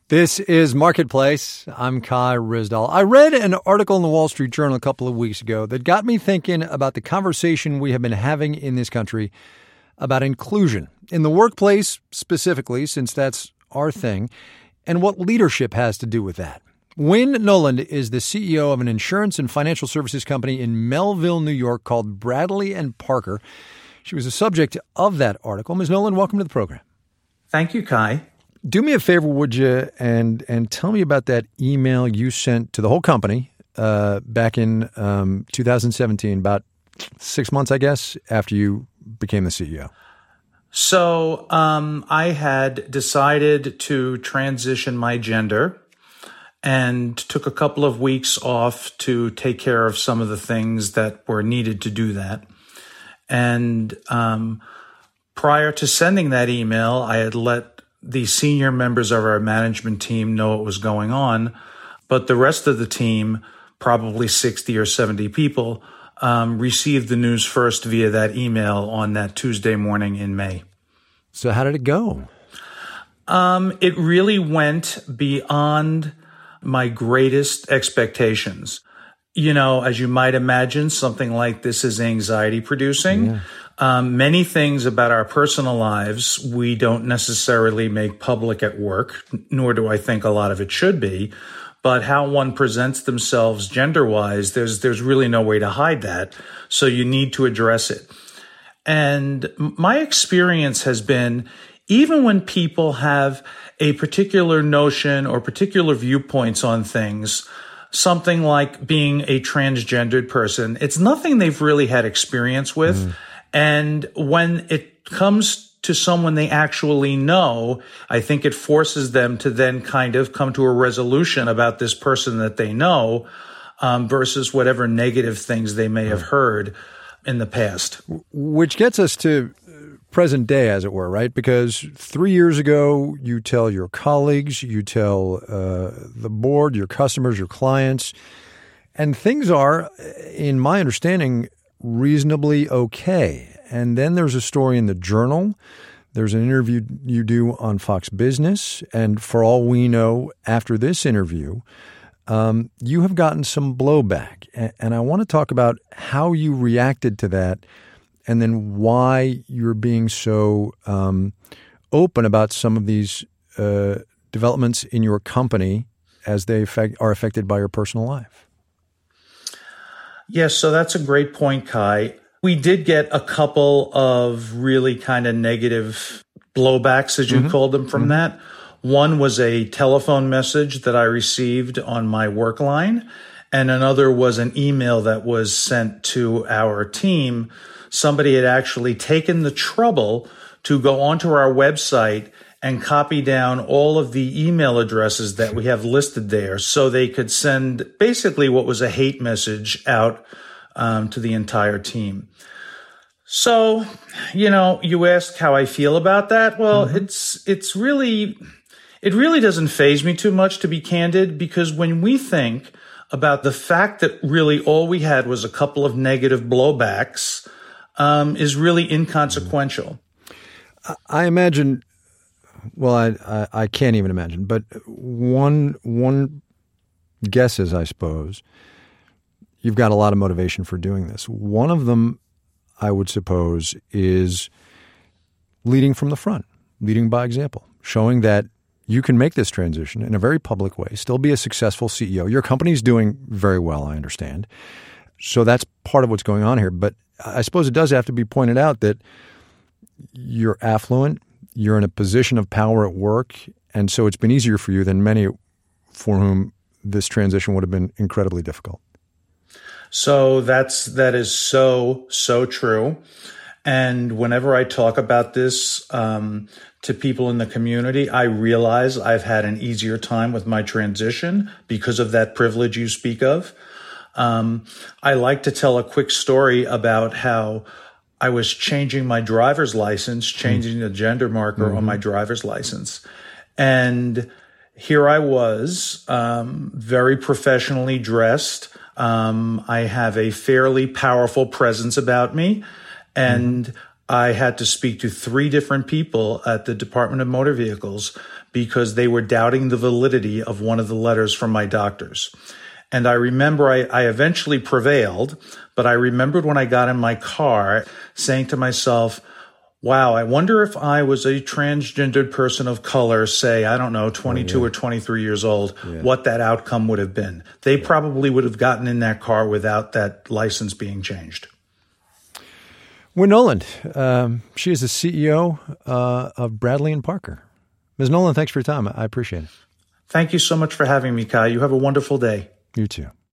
This is Marketplace. I'm Kai Ryssdal. I read an article in the Wall Street Journal a couple of weeks ago that got me thinking about the conversation we have been having in this country about inclusion in the workplace specifically, since that's our thing, and what leadership has to do with that. Wynne Noland is the CEO of an insurance and financial services company in Melville, New York called Bradley & Parker. She was the subject of that article. Ms. Noland, welcome to the program. Thank you, Kai. Do me a favor, would you, and tell me about that email you sent to the whole company back in 2017, about 6 months, I guess, after you became the CEO. So I had decided to transition my gender and took a couple of weeks off to take care of some of the things that were needed to do that. And prior to sending that email, I had let the senior members of our management team know what was going on, but the rest of the team, probably 60 or 70 people, received the news first via that email on that Tuesday morning in May. So how did it go? It really went beyond my greatest expectations. You know, as you might imagine, something like this is anxiety producing. Yeah. Many things about our personal lives we don't necessarily make public at work, nor do I think a lot of it should be. But how one presents themselves gender-wise, there's really no way to hide that. So you need to address it. And my experience has been, even when people have a particular notion or particular viewpoints on things, something like being a transgendered person, it's nothing they've really had experience with. And when it comes to someone they actually know, I think it forces them to then kind of come to a resolution about this person that they know versus whatever negative things they may have heard in the past. Which gets us to present day, as it were, right? Because 3 years ago, you tell your colleagues, you tell the board, your customers, your clients, and things are, in my understanding, reasonably okay. And then there's a story in the Journal. There's an interview you do on Fox Business. And for all we know, after this interview, you have gotten some blowback. And I want to talk about how you reacted to that and then why you're being so open about some of these developments in your company as they are affected by your personal life. Yes, so that's a great point, Kai. We did get a couple of really kind of negative blowbacks, as you called them, from that. One was a telephone message that I received on my work line, and another was an email that was sent to our team. Somebody had actually taken the trouble to go onto our website and copy down all of the email addresses that we have listed there so they could send basically what was a hate message out to the entire team. So, you know, you asked how I feel about that. Well, it really doesn't faze me too much, to be candid, because when we think about the fact that really all we had was a couple of negative blowbacks, is really inconsequential. I imagine. Well, I can't even imagine. But one guess is, I suppose, you've got a lot of motivation for doing this. One of them, I would suppose, is leading from the front, leading by example, showing that you can make this transition in a very public way, still be a successful CEO. Your company's doing very well, I understand. So that's part of what's going on here. But I suppose it does have to be pointed out that you're affluent, you're in a position of power at work, and so it's been easier for you than many for whom this transition would have been incredibly difficult. So that is so true. And whenever I talk about this to people in the community, I realize I've had an easier time with my transition because of that privilege you speak of. I like to tell a quick story about how I was changing my driver's license, changing the gender marker on my driver's license. And here I was, very professionally dressed. I have a fairly powerful presence about me. And I had to speak to 3 different people at the Department of Motor Vehicles because they were doubting the validity of one of the letters from my doctors. And I remember I eventually prevailed, but I remembered when I got in my car saying to myself, wow, I wonder if I was a transgendered person of color, say, I don't know, 22 or 23 years old, what that outcome would have been. They probably would have gotten in that car without that license being changed. Wynn Noland, she is the CEO of Bradley & Parker. Ms. Noland, thanks for your time. I appreciate it. Thank you so much for having me, Kai. You have a wonderful day. You too.